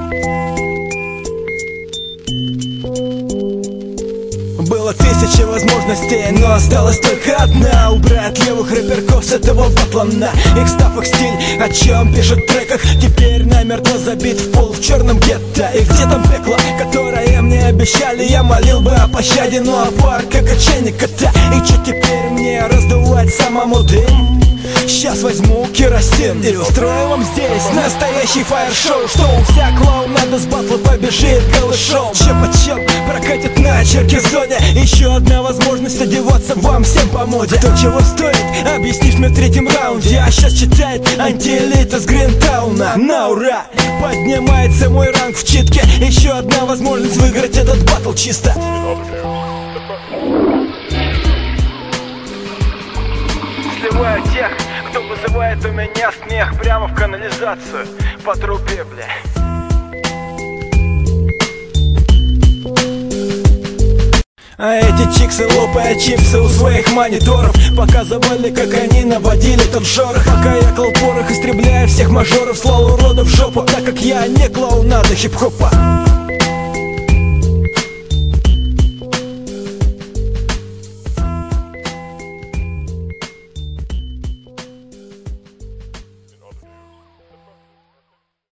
Было 1000 возможностей, но осталась только одна: убрать левых рэперков с этого батлана. Их став, их стиль, о чем пишут в треках, теперь намертво забит в пол в черном гетто. И где там пекло, которое мне обещали? Я молил бы о пощаде, но опар как от чайника-то. И че теперь мне раздувать самому дым? Сейчас возьму керосин и устрою вам здесь настоящий фаер-шоу, что у вся клоунада с батла побежит голышом. Чеп-чеп прокатит на Черкизоне. Еще одна возможность одеваться вам всем по моде. Кто чего стоит, объяснишь мне в третьем раунде. А сейчас читает антиэлита с Гринтауна. На ура! Поднимается мой ранг в читке. Еще одна возможность выиграть этот батл чисто. Сливаю тех, кто вызывает у меня смех, прямо в канализацию по трубе, бля. А эти чиксы, лопая чипсы у своих мониторов, показывали, как они наводили тот шорох. Пока я клал порох, истребляя всех мажоров, слал уродов в жопу, так как я не клоунада хип-хопа.